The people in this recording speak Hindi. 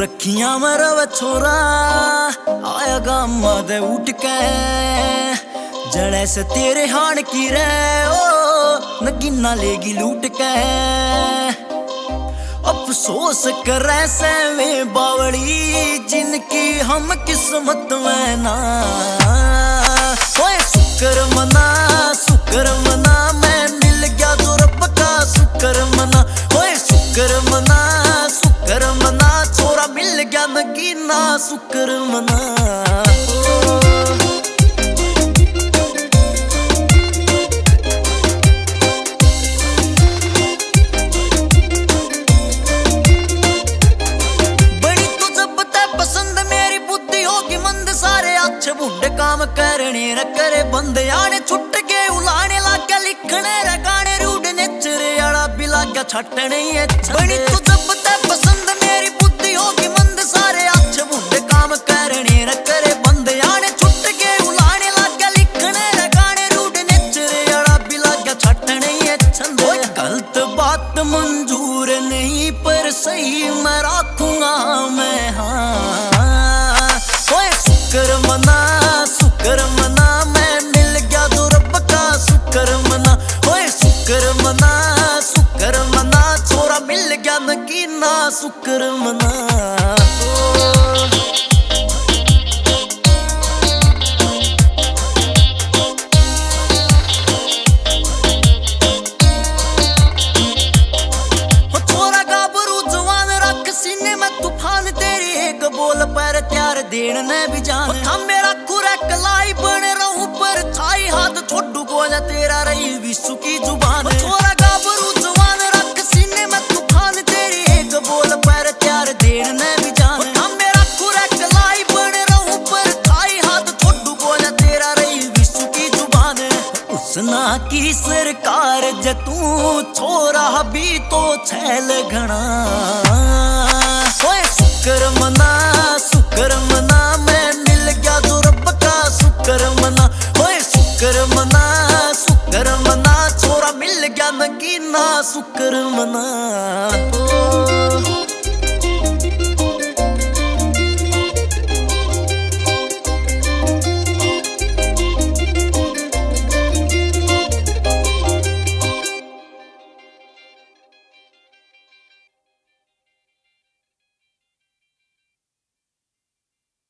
रखिया मरव छोरा आया गामा दे उठ के जड़े से तेरे हान की रे ओ नगीना लेगी लूट के अफसोस करे से वे बावड़ी जिनकी हम किस्मत में ना ओए शुक्र मना मैं मिल गया जो रब का शुक्र मना ओए शुक्र मना छोरा मिल गया नगीना शुक्र मना बुढ़े काम करने करे बंदे आने छुट के उलाने लागे लिखने रे गाने रूड नेचरे आड़ा भी लागे छटने बड़ी तू जब ते पसंद मेरी बुद्धि होगी मंद सारे अच्छे बुढ़े काम करने करे बंदे आने छुट के उलाने लागे लिखने रे गाने रूड नेचरे आड़ा भी लागे छटने छंदे गलत बात मंजूर नहीं पर सही मैं रखूंगा मैं हाँ ओए शुक्र मना मैं मिल गया जो रब का शुक्र मना ओए शुक्र मना छोरा मिल गया नगीना शुक्र मना छोरा गाबरू जवान रख सीने में तूफान तेरी एक बोल पर त्यार देन ने भी जान हम मेरा कुरक लाई बन रहूं पर छाई हाथ छोटू बोला तेरा रही विश्व की जुबान छोरा गाबरू जवान रख सीने में तूफान तेरी एक बोल पर त्यार देन ने भी जान हम मेरा कुरक लाई बन रहूं पर छाई हाथ छोटू बोला तेरा रही विश्व की जुबान उसना की सरकार जतू छोरा भी तो छैल घना ओए शुक्र मना